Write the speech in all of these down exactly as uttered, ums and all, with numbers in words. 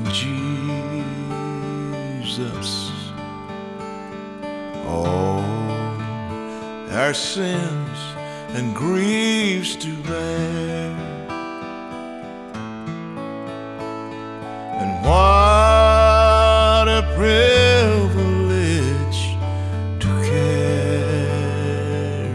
Jesus all our sins and griefs to bear. And what a privilege to carry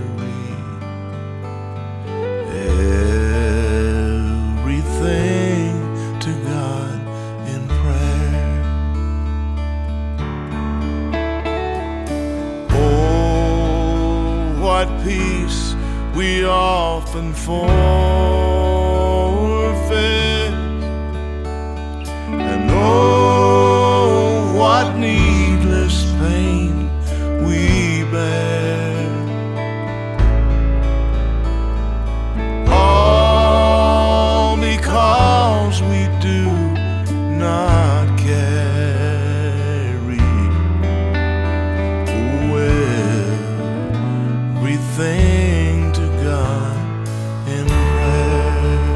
everything to God in prayer. Oh, what peace we often forfeit, and oh, what needless pain we bear, all because we do not carry everything to God in prayer.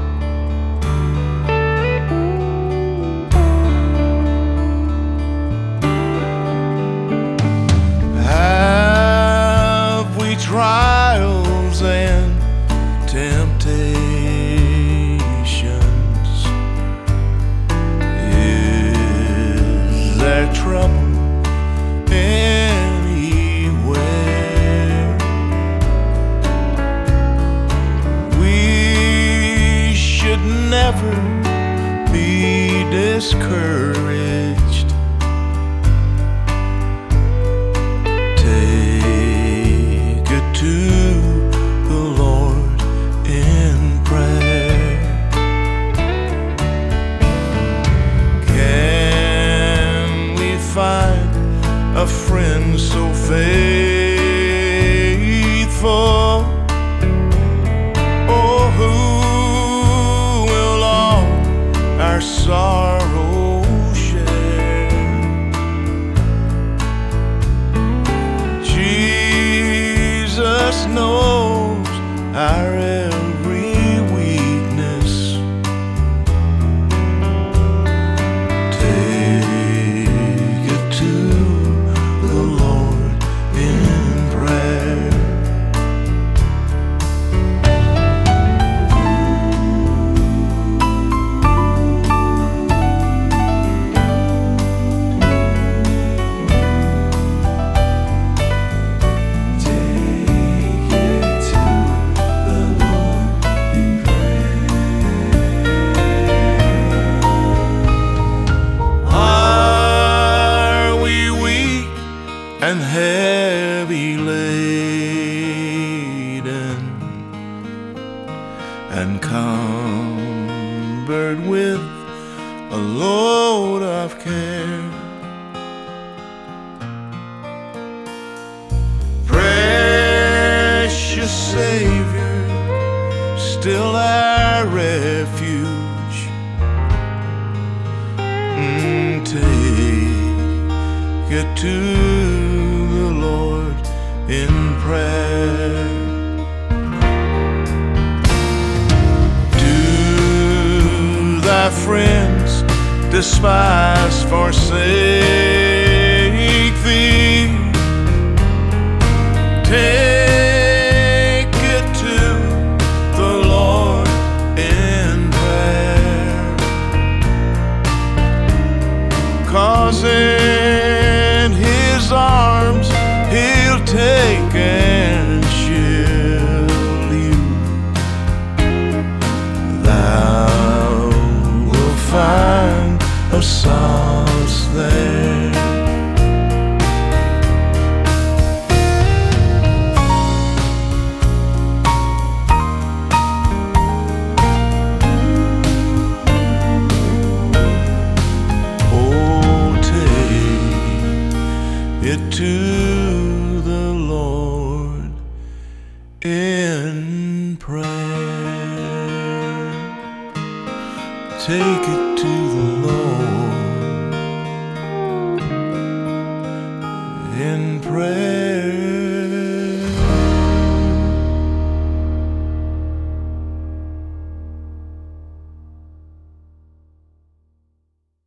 Have we trials and temptations? Is there trouble anywhere? We should never be discouraged. Take it to the Lord in prayer. Can we find a friend so faithful? Oh, who will all our sorrow share? Jesus knows our every weakness. Take it to the Lord in prayer. And heavy laden and cumbered with a load of care, precious Savior, still our refuge. Mm, take it to the Lord in prayer. Do thy friends despise, forsake thee? Take it to the Lord in prayer, 'cause in His arms He'll take and shield you. Thou wilt find a solace there. Oh, take it to the Lord in prayer. Take it to